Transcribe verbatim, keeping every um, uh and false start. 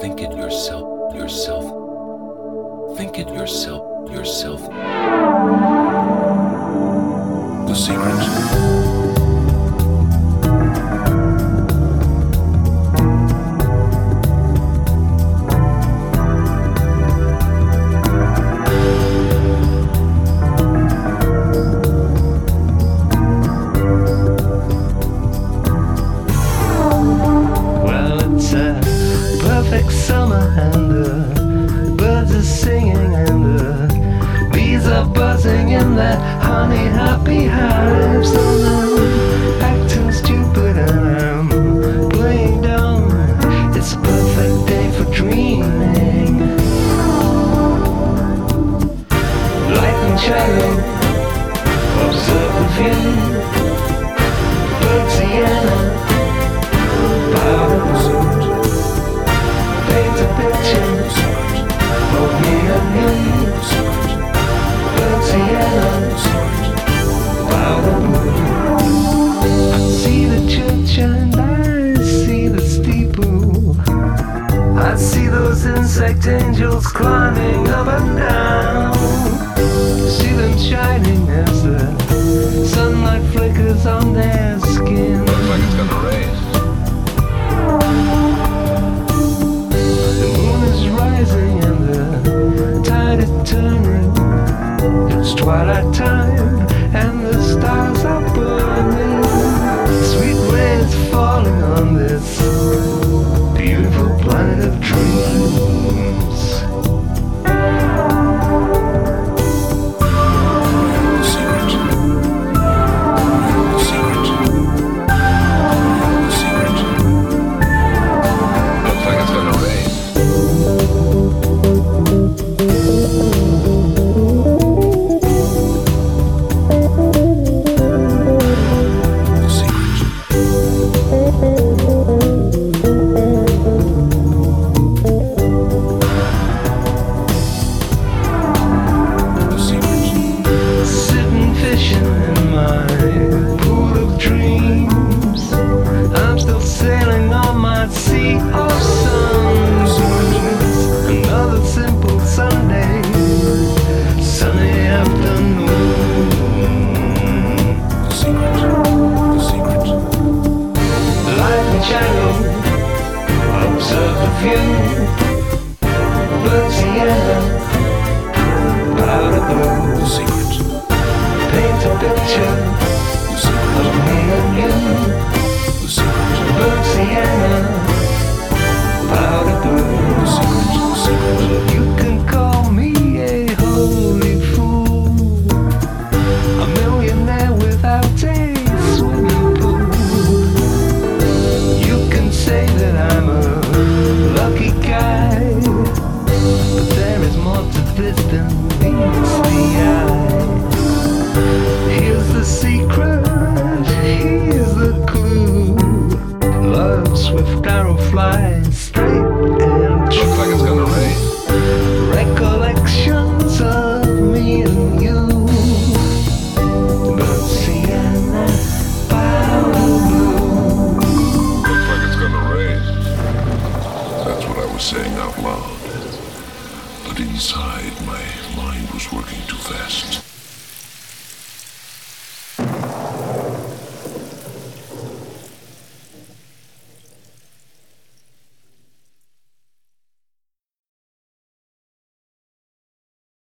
Think it yourself, yourself. Think it yourself, yourself. The secret. Summer and the birds are singing and the bees are buzzing in their honey happy hives, and I'm acting stupid and I'm playing dumb. It's a perfect day for dreaming. Light and shadow, observe the view. Bird sienna, powder. Paint a picture of me and you. Bird sienna, powder blue. I see the church and I see the steeple. I see those insect angels climbing up and down. See them shining as the sunlight flickers on their skin. Looks like it's gonna rain. Rising and the tide is turning. It's twilight time and the stars are burning. Sweet rains falling on this beautiful planet of dreams. The secret. The secret. The secret. Looks like it's gonna rain. Swift arrow flies